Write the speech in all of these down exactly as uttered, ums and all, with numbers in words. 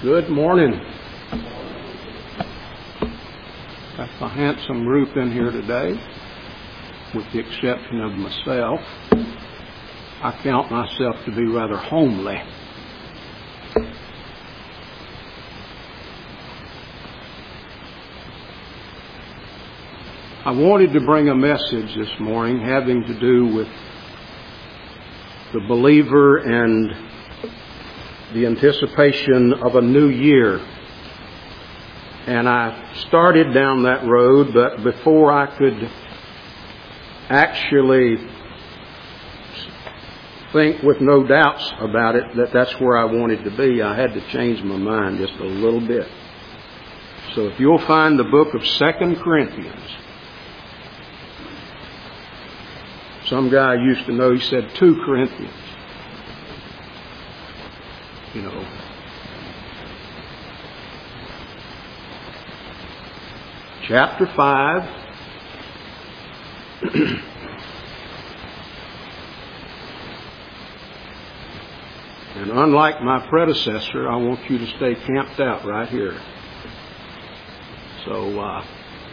Good morning. Got a handsome group in here today, with the exception of myself. I count myself to be rather homely. I wanted to bring a message this morning having to do with the believer and the anticipation of a new year. And I started down that road, but before I could actually think with no doubts about it that that's where I wanted to be, I had to change my mind just a little bit. So if you'll find the book of Second Corinthians. Some guy I used to know, he said two Corinthians. You know. Chapter five. And unlike my predecessor, I want you to stay camped out right here. So, uh,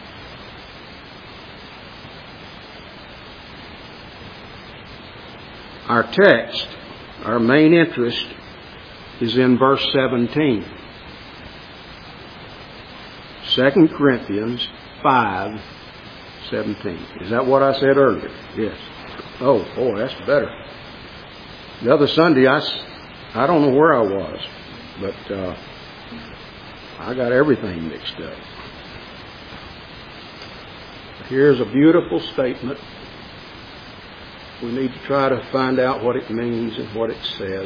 our text, our main interest, is in verse seventeen. Second Corinthians five seventeen. Is that what I said earlier? Yes. Oh, boy, that's better. The other Sunday, I, I don't know where I was, but uh, I got everything mixed up. Here's a beautiful statement. We need to try to find out what it means and what it says,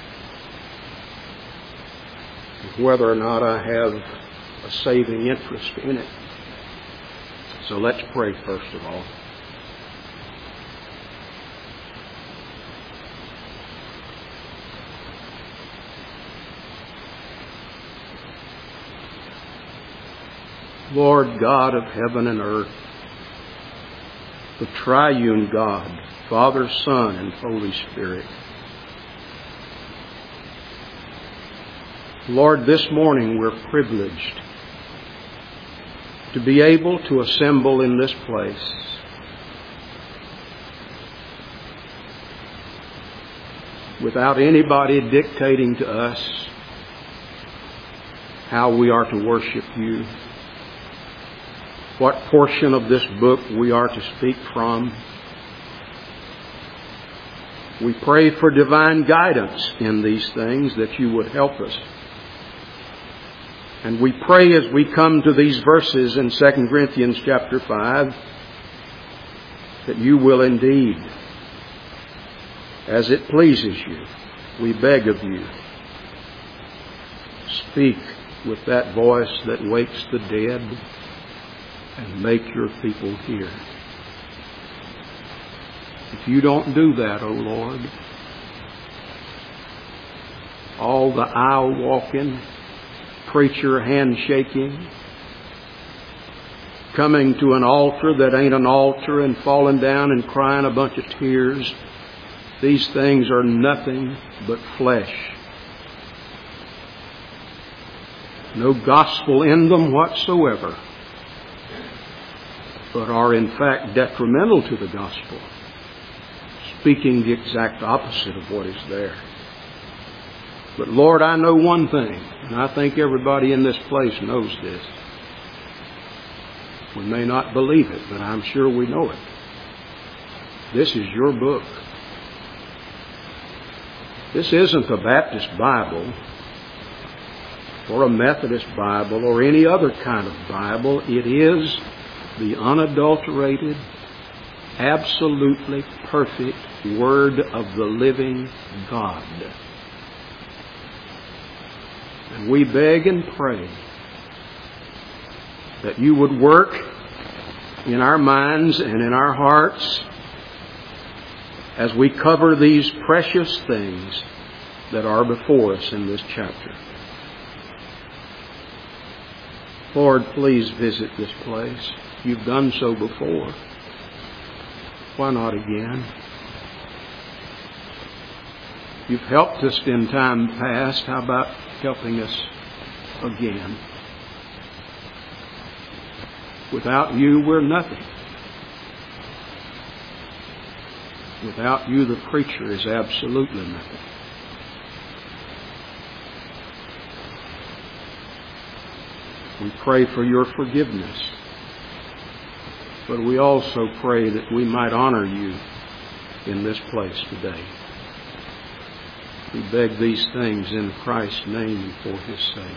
whether or not I have a saving interest in it. So let's pray first of all. Lord God of heaven and earth, the triune God, Father, Son, and Holy Spirit. Lord, this morning we're privileged to be able to assemble in this place. Without anybody dictating to us how we are to worship you, what portion of this book we are to speak from. We pray for divine guidance in these things, that you would help us. And we pray as we come to these verses in Second Corinthians chapter five, that you will indeed, as it pleases you, we beg of you, speak with that voice that wakes the dead and make your people hear. If you don't do that, O Lord, all the aisle walking, preacher handshaking, coming to an altar that ain't an altar and falling down and crying a bunch of tears, these things are nothing but flesh. No gospel in them whatsoever, but are in fact detrimental to the gospel, speaking the exact opposite of what is there. But Lord, I know one thing, and I think everybody in this place knows this. We may not believe it, but I'm sure we know it. This is your book. This isn't a Baptist Bible or a Methodist Bible or any other kind of Bible. It is the unadulterated, absolutely perfect Word of the living God. And we beg and pray that you would work in our minds and in our hearts as we cover these precious things that are before us in this chapter. Lord, please visit this place. You've done so before. Why not again? You've helped us in time past. How about helping us again. Without you, we're nothing. Without you, the preacher is absolutely nothing. We pray for your forgiveness, but we also pray that we might honor you in this place today. We beg these things in Christ's name and for His sake.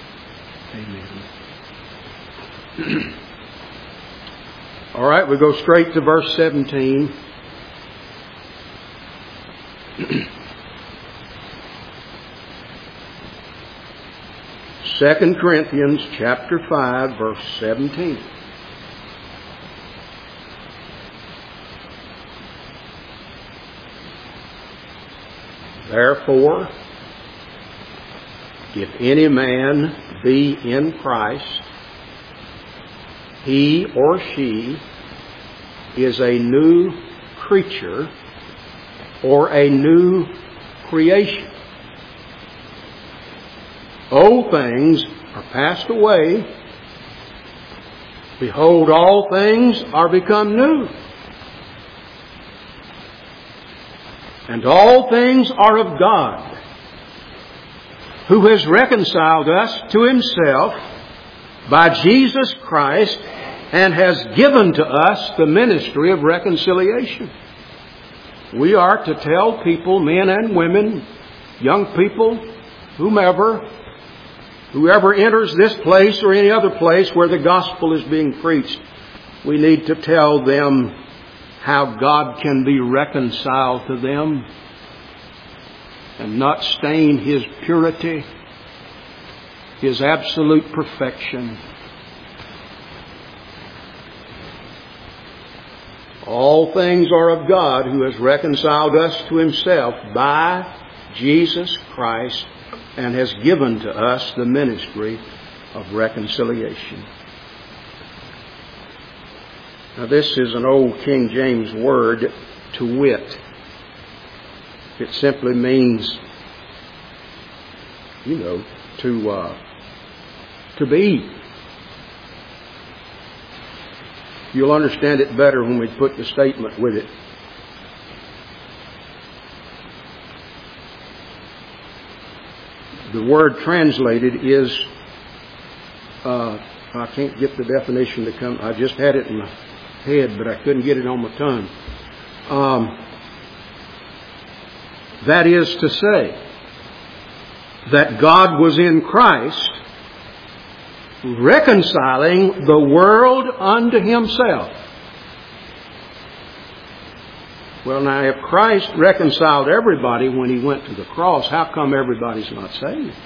Amen. All right, we go straight to verse seventeen. Second Corinthians chapter five, verse seventeen. Therefore, if any man be in Christ, he or she is a new creature or a new creation. Old things are passed away. Behold, all things are become new. And all things are of God, who has reconciled us to Himself by Jesus Christ and has given to us the ministry of reconciliation. We are to tell people, men and women, young people, whomever, whoever enters this place or any other place where the gospel is being preached, we need to tell them how God can be reconciled to them and not stain His purity, His absolute perfection. All things are of God, who has reconciled us to Himself by Jesus Christ and has given to us the ministry of reconciliation. Now, this is an old King James word, to wit. It simply means, you know, to uh, to be. You'll understand it better when we put the statement with it. The word translated is, uh, I can't get the definition to come. I just had it in my head, but I couldn't get it on my tongue. Um, that is to say, that God was in Christ, reconciling the world unto Himself. Well, now, if Christ reconciled everybody when He went to the cross, how come everybody's not saved?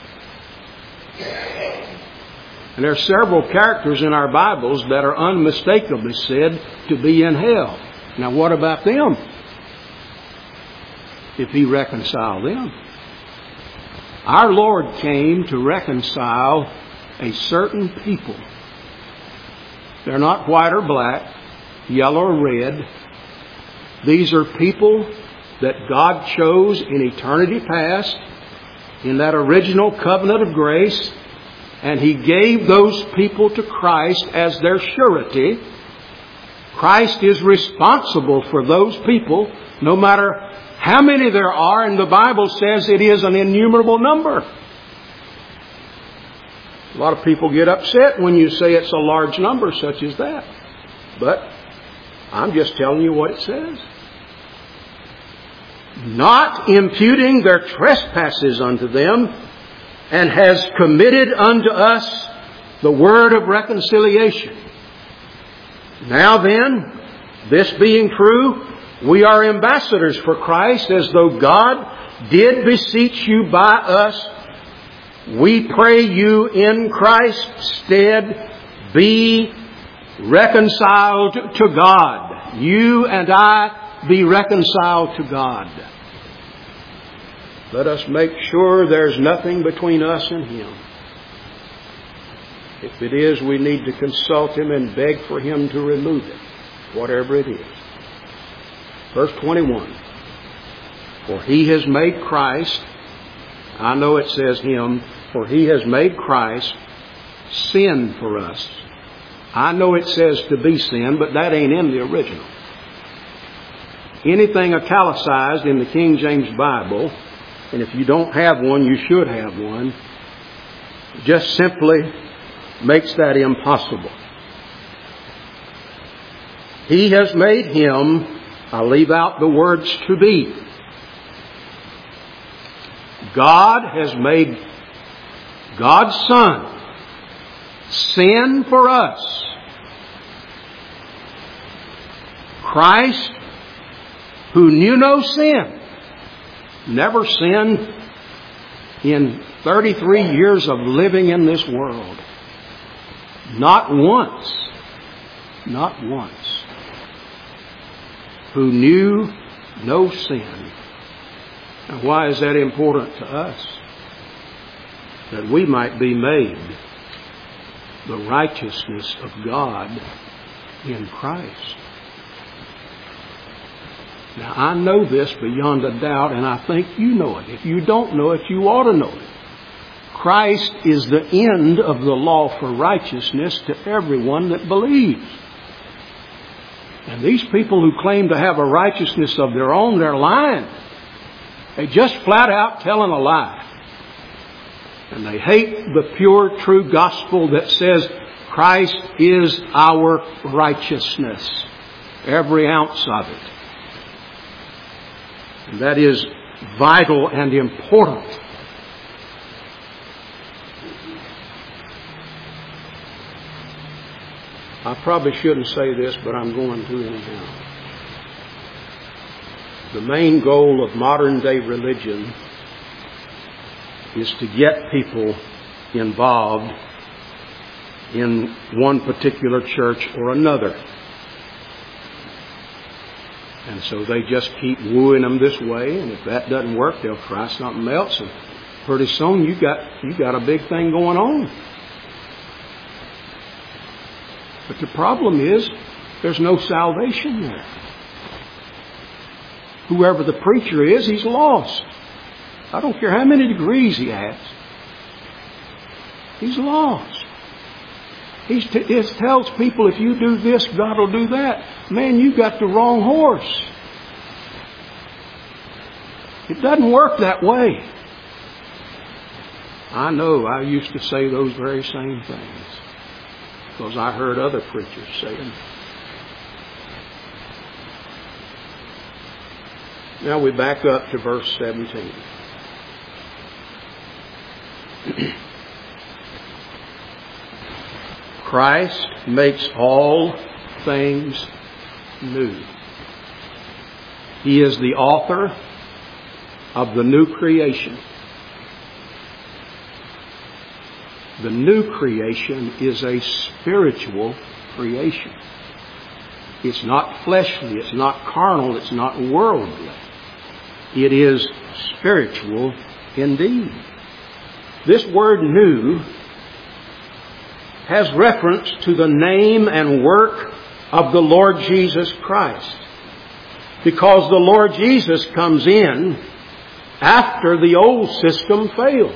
And there are several characters in our Bibles that are unmistakably said to be in hell. Now, what about them? If He reconciled them. Our Lord came to reconcile a certain people. They're not white or black, yellow or red. These are people that God chose in eternity past, in that original covenant of grace, and He gave those people to Christ as their surety. Christ is responsible for those people, no matter how many there are, and the Bible says it is an innumerable number. A lot of people get upset when you say it's a large number such as that. But I'm just telling you what it says. Not imputing their trespasses unto them, and has committed unto us the word of reconciliation. Now then, this being true, we are ambassadors for Christ, as though God did beseech you by us. We pray you in Christ's stead, be reconciled to God. You and I be reconciled to God. Let us make sure there's nothing between us and Him. If it is, we need to consult Him and beg for Him to remove it, whatever it is. Verse twenty-one. For He has made Christ, I know it says Him, For he has made Christ sin for us. I know it says to be sin, but that ain't in the original. Anything italicized in the King James Bible, and if you don't have one, you should have one, just simply makes that impossible. He has made him, I leave out the words to be. God has made God's Son sin for us. Christ, who knew no sin, never sinned in thirty-three years of living in this world. Not once. Not once. Who knew no sin. Now, why is that important to us? That we might be made the righteousness of God in Christ. Now, I know this beyond a doubt, and I think you know it. If you don't know it, you ought to know it. Christ is the end of the law for righteousness to everyone that believes. And these people who claim to have a righteousness of their own, they're lying. They just flat out telling a lie. And they hate the pure, true gospel that says Christ is our righteousness. Every ounce of it. And that is vital and important. I probably shouldn't say this, but I'm going to anyhow. The main goal of modern day religion is to get people involved in one particular church or another. And so they just keep wooing them this way, and if that doesn't work, they'll try something else, and pretty soon you got you got a big thing going on. But the problem is, there's no salvation there. Whoever the preacher is, he's lost. I don't care how many degrees he has. He's lost. He t- it tells people, if you do this, God will do that. Man, you got the wrong horse. It doesn't work that way. I know I used to say those very same things because I heard other preachers say them. Now we back up to verse seventeen. Christ makes all things new. He is the author of the new creation. The new creation is a spiritual creation. It's not fleshly, it's not carnal, it's not worldly. It is spiritual indeed. This word new has reference to the name and work of the Lord Jesus Christ. Because the Lord Jesus comes in after the old system failed.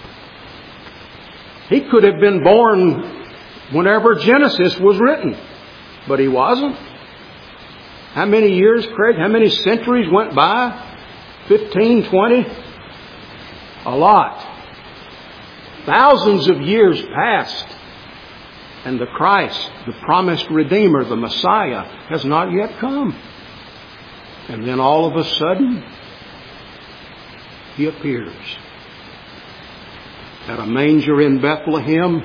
He could have been born whenever Genesis was written, but he wasn't. How many years, Craig? How many centuries went by? Fifteen, twenty? A lot. Thousands of years passed. And the Christ, the promised Redeemer, the Messiah, has not yet come. And then all of a sudden, He appears at a manger in Bethlehem,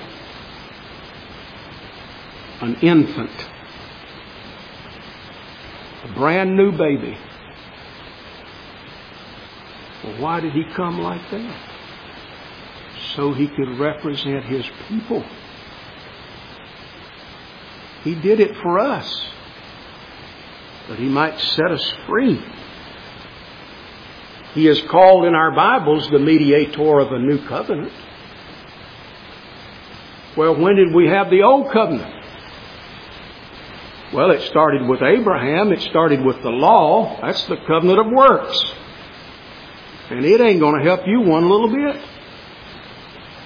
an infant, a brand new baby. Well, why did He come like that? So He could represent His people. He did it for us, that He might set us free. He is called in our Bibles the mediator of a new covenant. Well, when did we have the old covenant? Well, it started with Abraham. It started with the law. That's the covenant of works. And it ain't going to help you one little bit.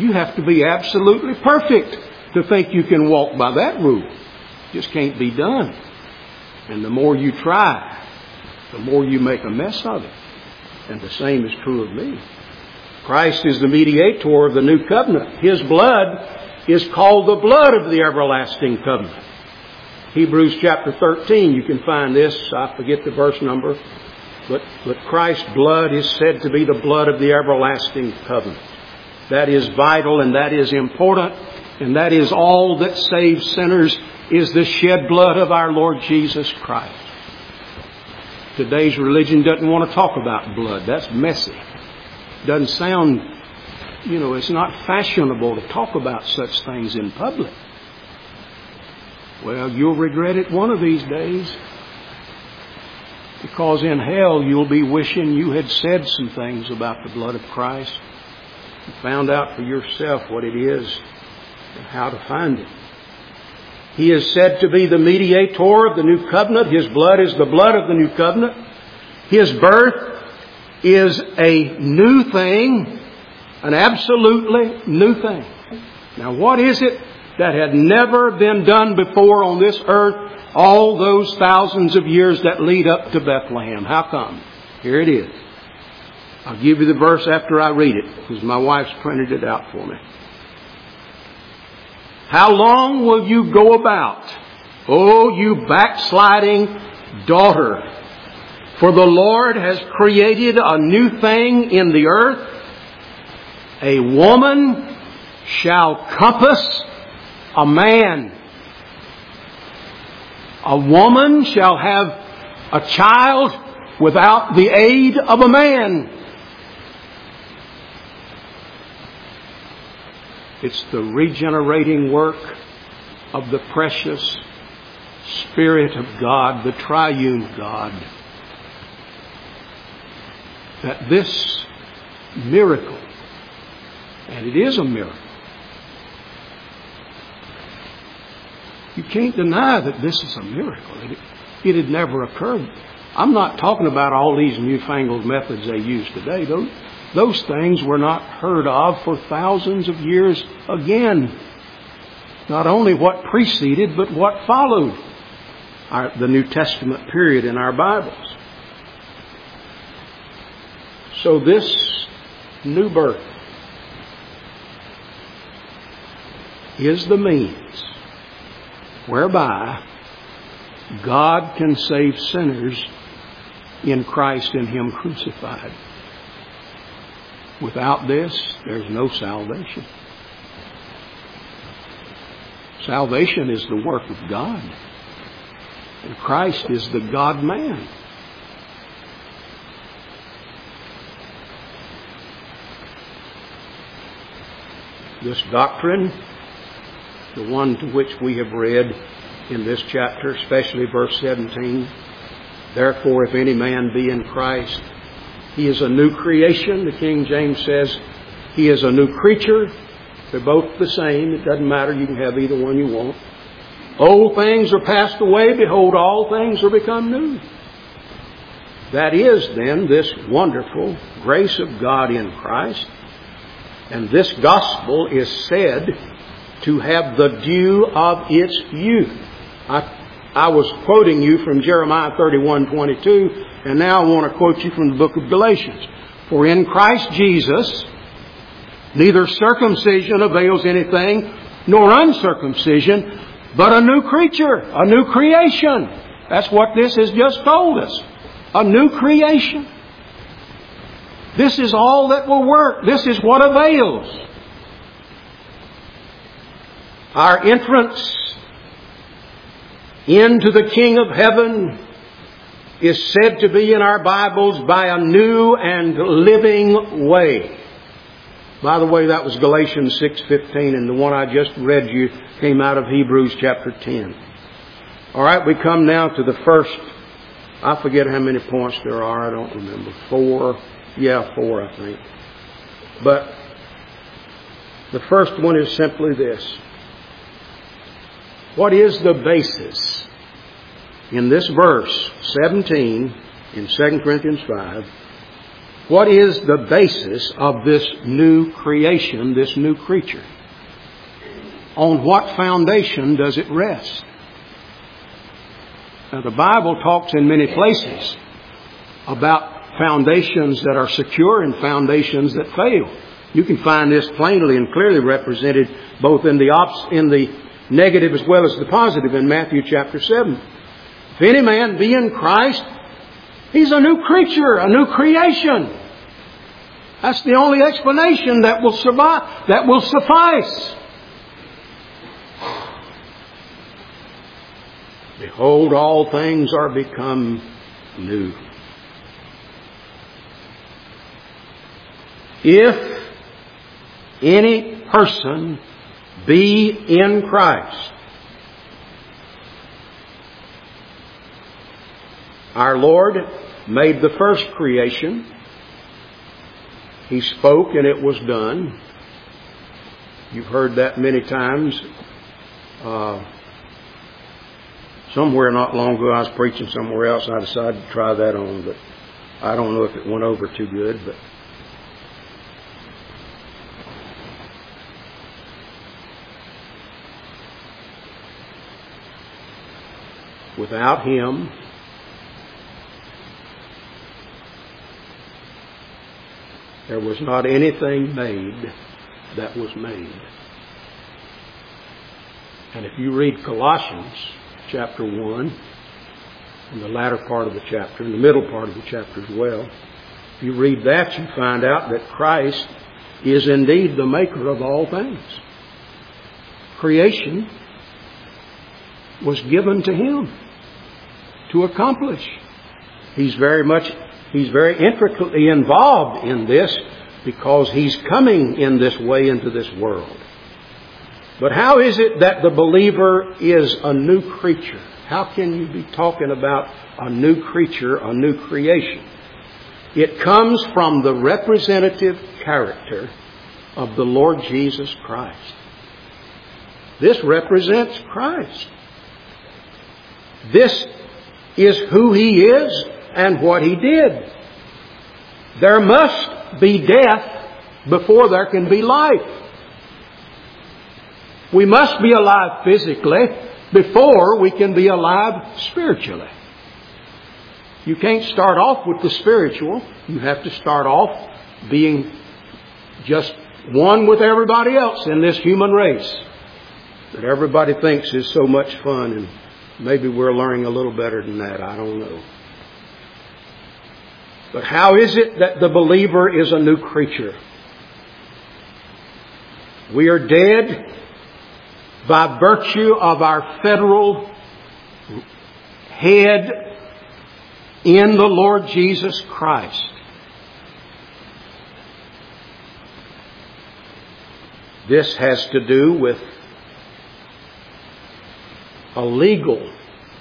You have to be absolutely perfect to think you can walk by that rule. Just can't be done. And the more you try, the more you make a mess of it. And the same is true of me. Christ is the mediator of the new covenant. His blood is called the blood of the everlasting covenant. Hebrews chapter thirteen, you can find this. I forget the verse number. But, but Christ's blood is said to be the blood of the everlasting covenant. That is vital and that is important. And that is all that saves sinners, is the shed blood of our Lord Jesus Christ. Today's religion doesn't want to talk about blood. That's messy. Doesn't sound, you know, it's not fashionable to talk about such things in public. Well, you'll regret it one of these days. Because in hell you'll be wishing you had said some things about the blood of Christ. And found out for yourself what it is and how to find it. He is said to be the mediator of the new covenant. His blood is the blood of the new covenant. His birth is a new thing, an absolutely new thing. Now, what is it that had never been done before on this earth all those thousands of years that lead up to Bethlehem? How come? Here it is. I'll give you the verse after I read it, because my wife's printed it out for me. How long will you go about, O you backsliding daughter? For the Lord has created a new thing in the earth. A woman shall compass a man. A woman shall have a child without the aid of a man. It's the regenerating work of the precious Spirit of God, the triune God, that this miracle, and it is a miracle, you can't deny that this is a miracle. It, it had never occurred. I'm not talking about all these newfangled methods they use today. Those, those things were not heard of for thousands of years again. Not only what preceded, but what followed our, the New Testament period in our Bibles. So this new birth is the means whereby God can save sinners in Christ and Him crucified. Without this, there's no salvation. Salvation is the work of God. And Christ is the God-man. This doctrine, the one to which we have read in this chapter, especially verse seventeen, therefore if any man be in Christ, he is a new creation. The King James says he is a new creature. They're both the same. It doesn't matter. You can have either one you want. Old things are passed away. Behold, all things are become new. That is then this wonderful grace of God in Christ. And this gospel is said to have the due of its youth. I I was quoting you from Jeremiah thirty-one twenty-two, and now I want to quote you from the book of Galatians. For in Christ Jesus, neither circumcision avails anything, nor uncircumcision, but a new creature, a new creation. That's what this has just told us. A new creation. This is all that will work. This is what avails. Our entrance into the King of Heaven is said to be in our Bibles by a new and living way. By the way, that was Galatians six fifteen, and the one I just read you came out of Hebrews chapter ten. All right, we come now to the first. I forget how many points there are. I don't remember. Four. Yeah, four, I think. But the first one is simply this. What is the basis in this verse seventeen in Second Corinthians five What is the basis of this new creation, this new creature? On what foundation does it rest? Now, the Bible talks in many places about foundations that are secure and foundations that fail. You can find this plainly and clearly represented both in the ops, in the negative as well as the positive in Matthew chapter seven. If any man be in Christ, he's a new creature, a new creation. That's the only explanation that will survive, that will suffice. Behold, all things are become new. If any person be in Christ, our Lord made the first creation. He spoke and it was done. You've heard that many times. Uh, somewhere not long ago I was preaching somewhere else and I decided to try that on, but I don't know if it went over too good. But without Him, there was not anything made that was made. And if you read Colossians chapter one, in the latter part of the chapter, in the middle part of the chapter as well, if you read that, you find out that Christ is indeed the maker of all things. Creation was given to Him to accomplish. He's very much, He's very intricately involved in this because He's coming in this way into this world. But how is it that the believer is a new creature? How can you be talking about a new creature, a new creation? It comes from the representative character of the Lord Jesus Christ. This represents Christ. This is who He is and what He did. There must be death before there can be life. We must be alive physically before we can be alive spiritually. You can't start off with the spiritual. You have to start off being just one with everybody else in this human race that everybody thinks is so much fun, and maybe we're learning a little better than that. I don't know. But how is it that the believer is a new creature? We are dead by virtue of our federal head in the Lord Jesus Christ. This has to do with a legal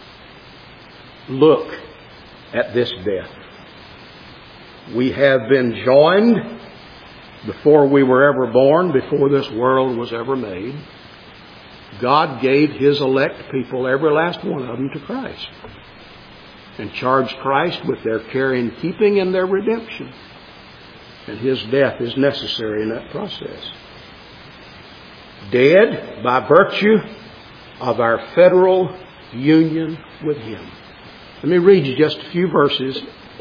look at this death. We have been joined before we were ever born, before this world was ever made. God gave His elect people, every last one of them, to Christ, and charged Christ with their care and keeping and their redemption. And His death is necessary in that process. Dead by virtue of our federal union with Him. Let me read you just a few verses.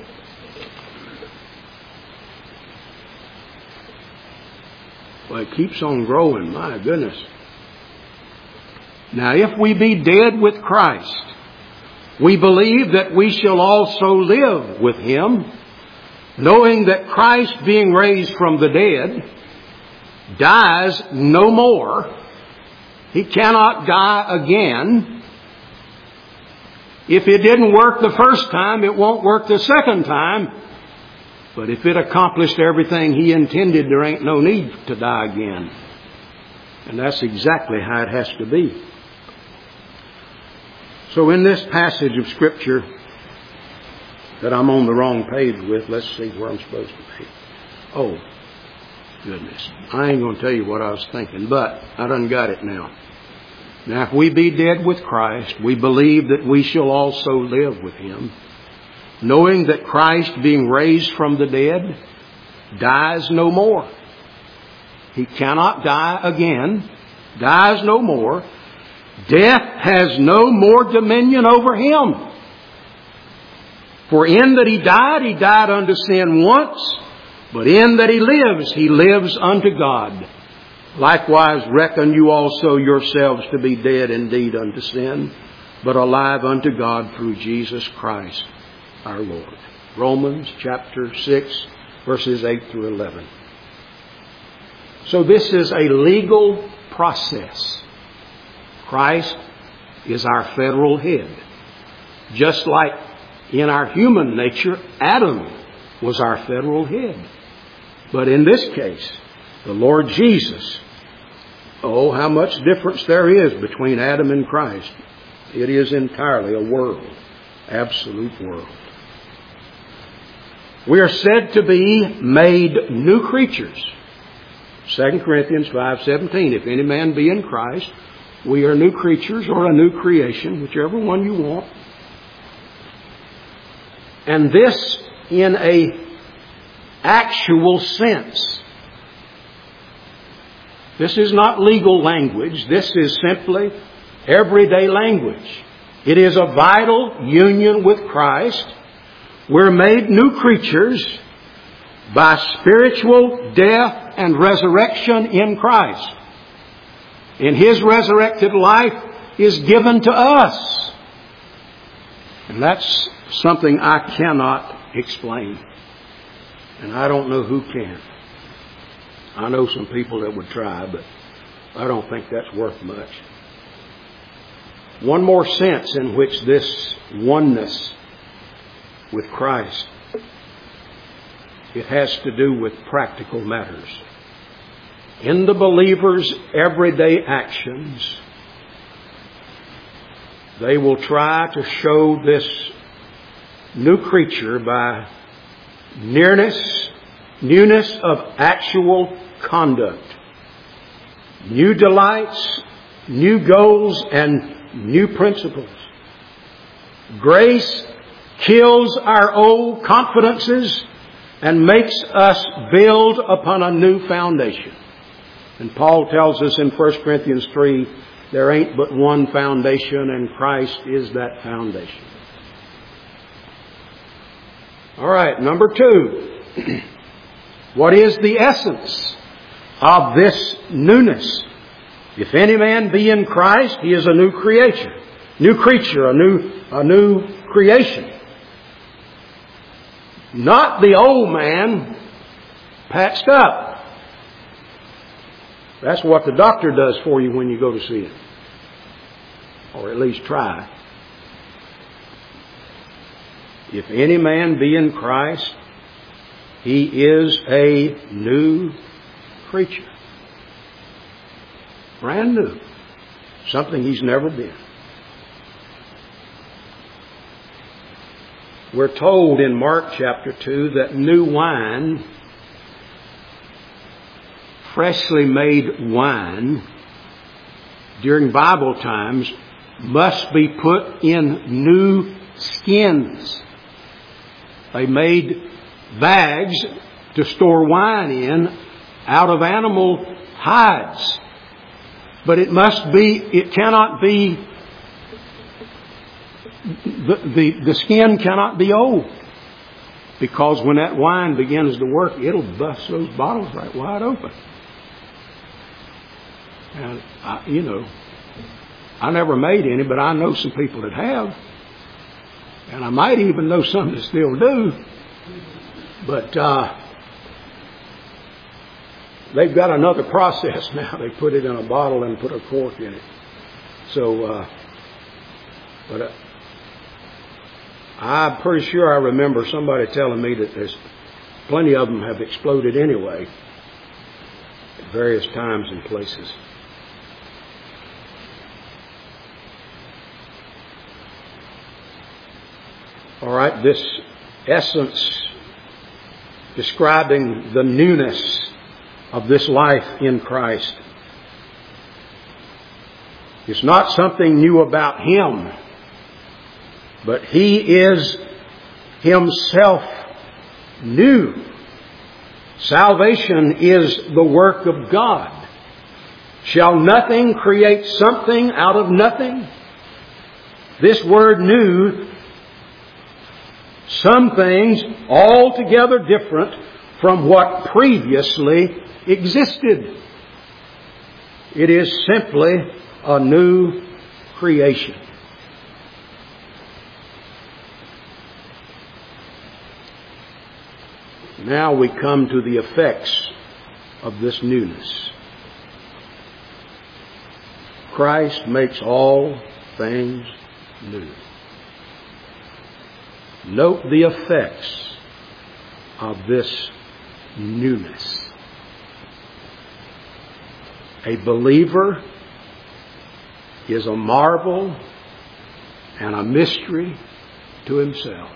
Well, it keeps on growing, my goodness. Now, if we be dead with Christ, we believe that we shall also live with Him, knowing that Christ, being raised from the dead, dies no more. He cannot die again. If it didn't work the first time, it won't work the second time. But if it accomplished everything He intended, there ain't no need to die again. And that's exactly how it has to be. So in this passage of Scripture that I'm on the wrong page with, let's see where I'm supposed to be. Oh, goodness. I ain't going to tell you what I was thinking, but I done got it now. Now, if we be dead with Christ, we believe that we shall also live with Him, knowing that Christ, being raised from the dead, dies no more. He cannot die again, dies no more. Death has no more dominion over him. For in that he died, he died unto sin once, but in that he lives, he lives unto God. Likewise reckon you also yourselves to be dead indeed unto sin, but alive unto God through Jesus Christ our Lord. Romans chapter six, verses eight through eleven. So this is a legal process. Christ is our federal head. Just like in our human nature, Adam was our federal head. But in this case, the Lord Jesus, oh, how much difference there is between Adam and Christ. It is entirely a world, absolute world. We are said to be made new creatures. Second Corinthians five seventeen, if any man be in Christ, we are new creatures or a new creation, whichever one you want. And this in a actual sense. This is not legal language. This is simply everyday language. It is a vital union with Christ. We're made new creatures by spiritual death and resurrection in Christ. And His resurrected life is given to us. And that's something I cannot explain. And I don't know who can. I know some people that would try, but I don't think that's worth much. One more sense in which this oneness with Christ, it has to do with practical matters. In the believer's everyday actions, they will try to show this new creature by nearness, newness of actual conduct, new delights, new goals, and new principles. Grace kills our old confidences and makes us build upon a new foundation. And Paul tells us in First Corinthians three, there ain't but one foundation, and Christ is that foundation. All right, number two. What is the essence of this newness? If any man be in Christ, he is a new creature. New creature, a new, a new creation. Not the old man patched up. That's what the doctor does for you when you go to see him. Or at least try. If any man be in Christ, he is a new creature. Brand new. Something he's never been. We're told in Mark chapter two that new wine, freshly made wine, during Bible times, must be put in new skins. They made bags to store wine in out of animal hides. But it must be, it cannot be, the, the, the skin cannot be old. Because when that wine begins to work, it'll bust those bottles right wide open. And, I, you know, I never made any, but I know some people that have. And I might even know some that still do. But uh, they've got another process now. They put it in a bottle and put a cork in it. So, uh, but uh, I'm pretty sure I remember somebody telling me that there's plenty of them have exploded anyway at various times and places. All right, this essence describing the newness of this life in Christ. It's not something new about Him, but He is Himself new. Salvation is the work of God. Shall nothing create something out of nothing? This word new, some things altogether different from what previously existed. It is simply a new creation. Now we come to the effects of this newness. Christ makes all things new. Note the effects of this newness. A believer is a marvel and a mystery to himself.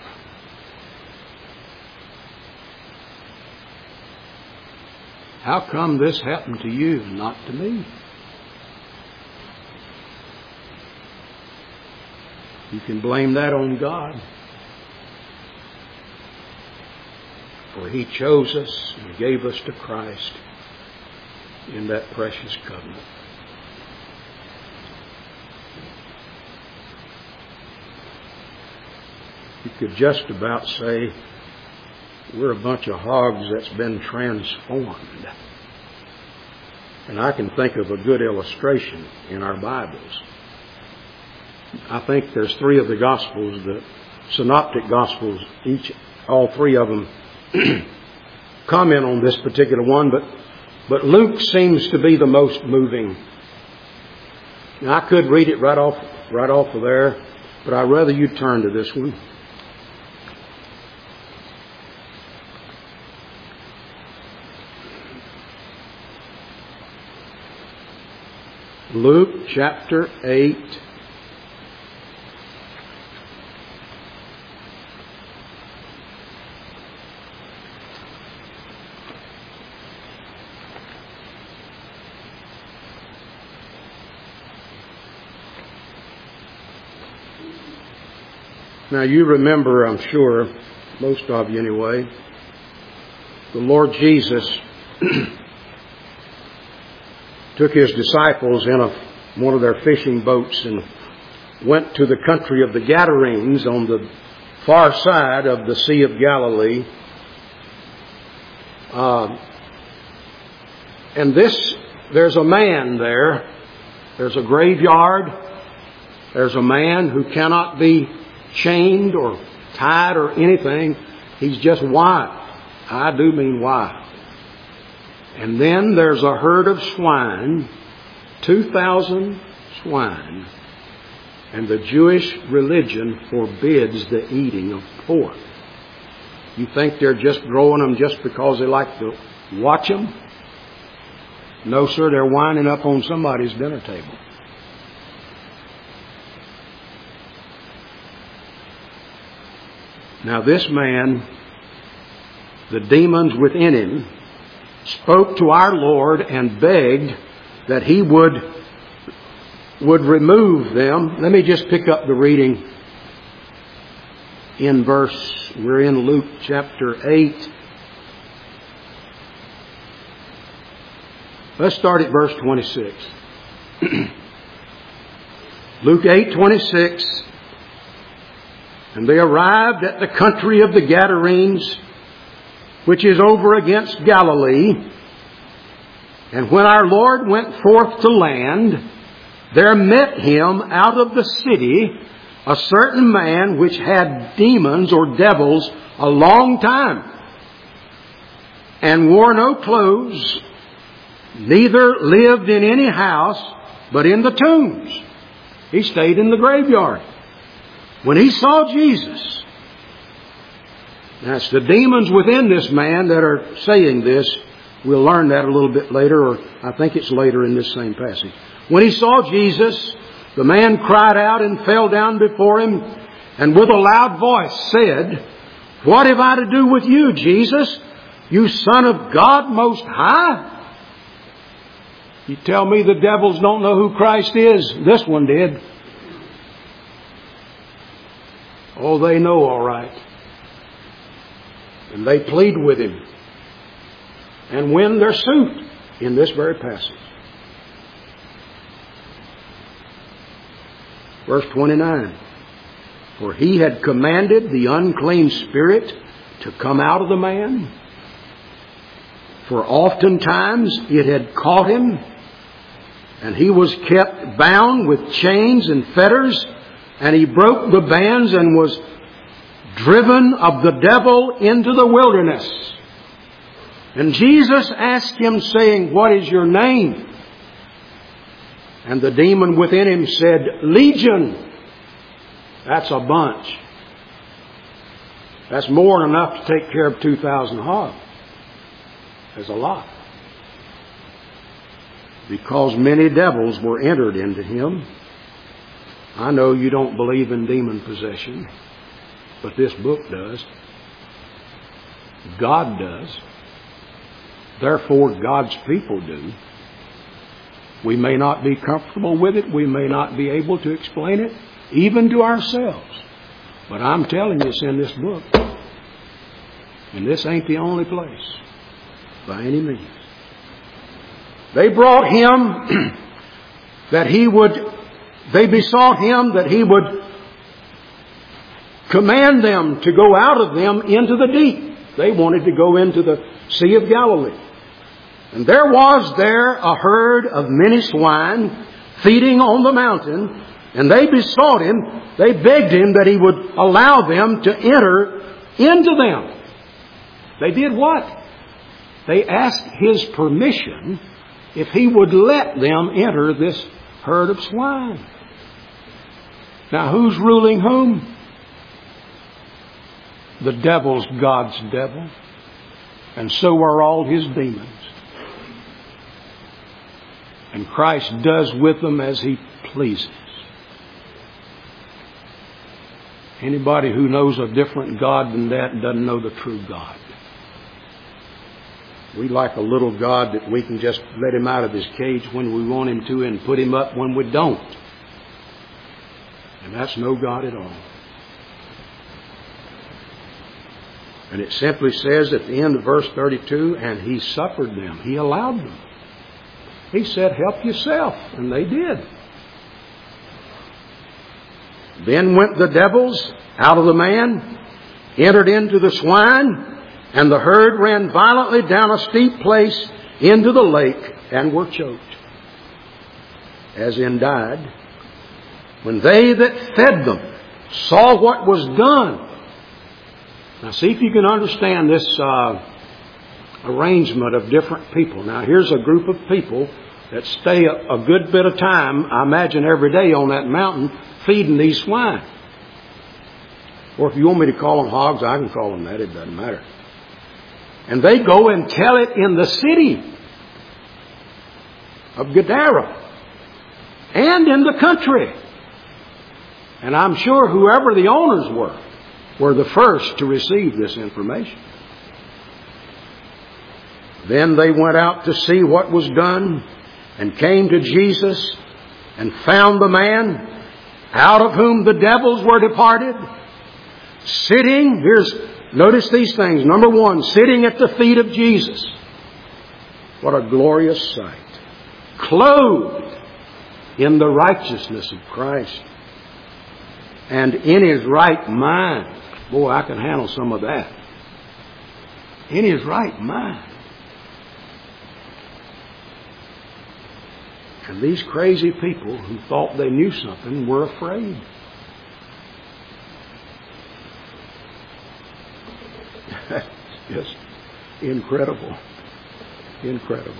How come this happened to you and not to me? You can blame that on God. For He chose us and gave us to Christ in that precious covenant. You could just about say we're a bunch of hogs that's been transformed. And I can think of a good illustration in our Bibles. I think there's three of the Gospels, the Synoptic Gospels, each, all three of them comment on this particular one, but but Luke seems to be the most moving. Now, I could read it right off right off of there, but I'd rather you turn to this one. Luke chapter eight. Now you remember, I'm sure, most of you anyway, the Lord Jesus took His disciples in a, one of their fishing boats and went to the country of the Gadarenes on the far side of the Sea of Galilee. Uh, and this, there's a man there. There's a graveyard. There's a man who cannot be chained or tied or anything. He's just wild. I do mean wild. And then there's a herd of swine, two thousand swine, and the Jewish religion forbids the eating of pork. You think they're just growing them just because they like to watch them? No, sir, they're winding up on somebody's dinner table. Now this man, the demons within him, spoke to our Lord and begged that He would, would remove them. Let me just pick up the reading in verse, we're in Luke chapter eight. Let's start at verse twenty-six. Luke eight twenty-six. And they arrived at the country of the Gadarenes, which is over against Galilee. And when our Lord went forth to land, there met Him out of the city a certain man which had demons or devils a long time, and wore no clothes, neither lived in any house, but in the tombs. He stayed in the graveyard. When he saw Jesus, that's the demons within this man that are saying this. We'll learn that a little bit later, or I think it's later in this same passage. When he saw Jesus, the man cried out and fell down before Him, and with a loud voice said, "What have I to do with you, Jesus, you Son of God Most High?" You tell me the devils don't know who Christ is. This one did. Oh, they know all right. And they plead with Him. and win their suit in this very passage. Verse twenty-nine. For he had commanded the unclean spirit to come out of the man. For oftentimes it had caught him, and he was kept bound with chains and fetters, and he broke the bands and was driven of the devil into the wilderness. And Jesus asked him, saying, What is your name? And the demon within him said, Legion. That's a bunch. That's more than enough to take care of two thousand hogs. There's a lot. Because many devils were entered into him. I know you don't believe in demon possession, but this book does. God does. Therefore, God's people do. We may not be comfortable with it. We may not be able to explain it, even to ourselves. But I'm telling you, it's in this book. And this ain't the only place, by any means. They brought him that he would, they besought him that he would command them to go out of them into the deep. They wanted to go into the Sea of Galilee. And there was there a herd of many swine feeding on the mountain, and they besought him, they begged him that he would allow them to enter into them. They did what? They asked his permission if he would let them enter this herd of swine. Now, who's ruling whom? The devil's God's devil, and so are all his demons. And Christ does with them as he pleases. Anybody who knows a different God than that doesn't know the true God. We like a little God that we can just let him out of his cage when we want him to and put him up when we don't. And that's no God at all. And it simply says at the end of verse thirty-two, and he suffered them. He allowed them. He said, help yourself. And they did. Then went the devils out of the man, entered into the swine, and the herd ran violently down a steep place into the lake and were choked, as in died. When they that fed them saw what was done. Now see if you can understand this uh, arrangement of different people. Now here's a group of people that stay a, a good bit of time, I imagine every day on that mountain, feeding these swine. Or if you want me to call them hogs, I can call them that. It doesn't matter. And they go and tell it in the city of Gadara and in the country. And I'm sure whoever the owners were, were the first to receive this information. Then they went out to see what was done and came to Jesus and found the man out of whom the devils were departed, sitting, here's, notice these things. Number one, sitting at the feet of Jesus. What a glorious sight. Clothed in the righteousness of Christ and in his right mind. Boy, I can handle some of that. In his right mind. And these crazy people who thought they knew something were afraid. Just incredible. Incredible.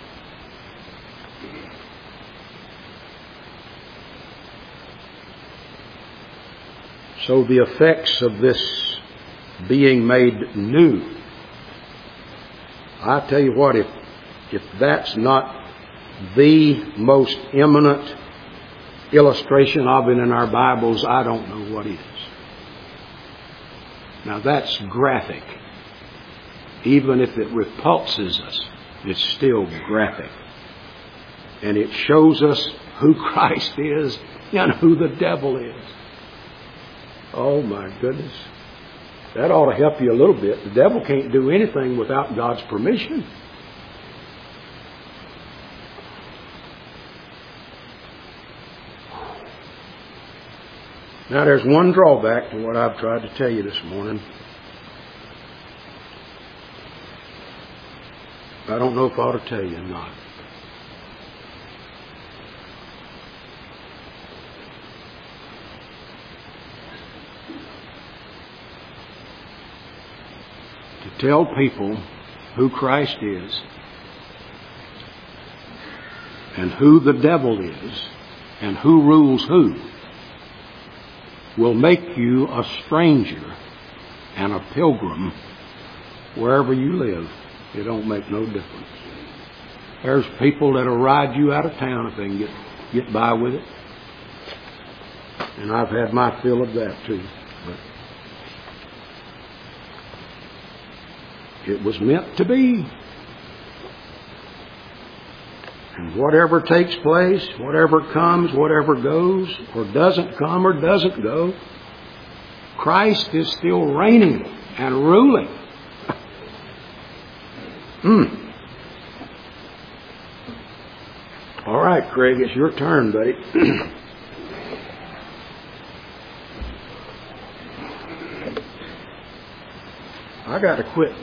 So the effects of this being made new. I tell you what, if if that's not the most eminent illustration of it in our Bibles, I don't know what is. Now that's graphic. Even if it repulses us, it's still graphic. And it shows us who Christ is and who the devil is. Oh my goodness. That ought to help you a little bit. The devil can't do anything without God's permission. Now there's one drawback to what I've tried to tell you this morning. I don't know if I ought to tell you or not. To tell people who Christ is and who the devil is and who rules who will make you a stranger and a pilgrim wherever you live. It don't make no difference. There's people that'll ride you out of town if they can get, get by with it. And I've had my fill of that too. But it was meant to be. And whatever takes place, whatever comes, whatever goes, or doesn't come or doesn't go, Christ is still reigning and ruling. Hmm. All right, Craig, it's your turn, buddy. I got to quit